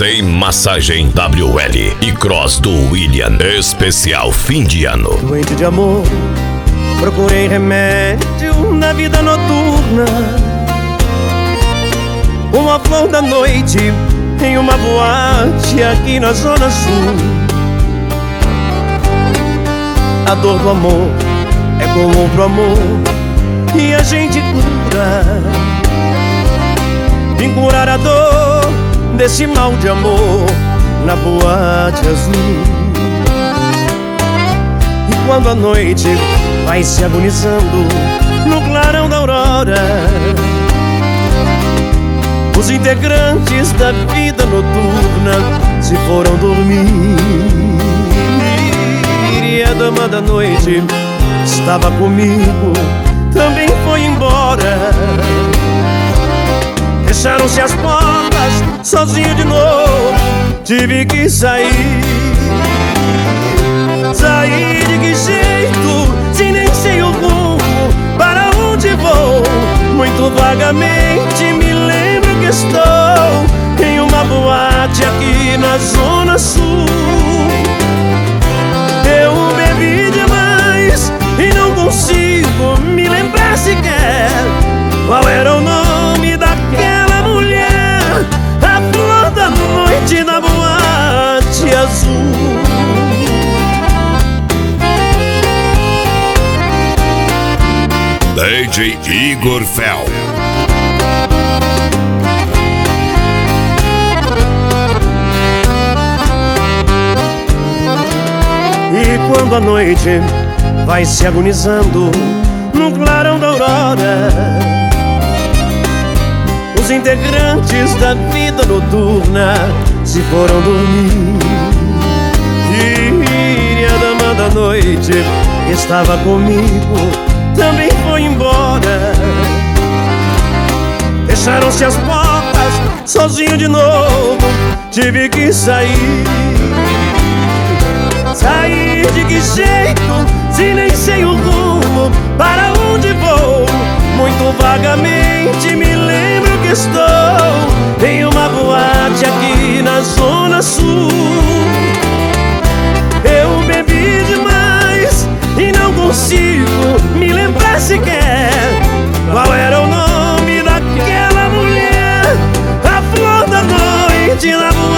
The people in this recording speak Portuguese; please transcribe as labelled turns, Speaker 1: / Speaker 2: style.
Speaker 1: Sem massagem WL e cross do William. Especial fim de ano.
Speaker 2: Doente de amor, procurei remédio na vida noturna. Uma flor da noite em uma boate aqui na Zona Sul. A dor do amor é comum pro amor e a gente cura. Vim curar a dor desse mal de amor na boate azul. E quando a noite vai se agonizando no clarão da aurora, os integrantes da vida noturna se foram dormir. E a dama da noite estava comigo, também foi embora. Fecharam-se as portas, sozinho de novo, tive que sair. Sair de que jeito, se nem sei o rumo, para onde vou? Muito vagamente me lembro que estou em uma boate aqui na Zona Sul. Eu bebi demais e não consigo me lembrar sequer qual era o nome daquela mulher, a flor da noite da boate azul.
Speaker 1: DJ Igor Fel.
Speaker 2: E quando a noite vai se agonizando no clarão da aurora, os integrantes da vida noturna se foram dormir. E a dama da noite que estava comigo também foi embora. Fecharam-se as portas, sozinho de novo, tive que sair. Sair de que jeito, se nem sei o rumo, para onde vou? Muito vagamente me lembro que estou em uma boate aqui na Zona Sul. Eu bebi demais e não consigo me lembrar sequer qual era o nome daquela mulher, a flor da noite na boate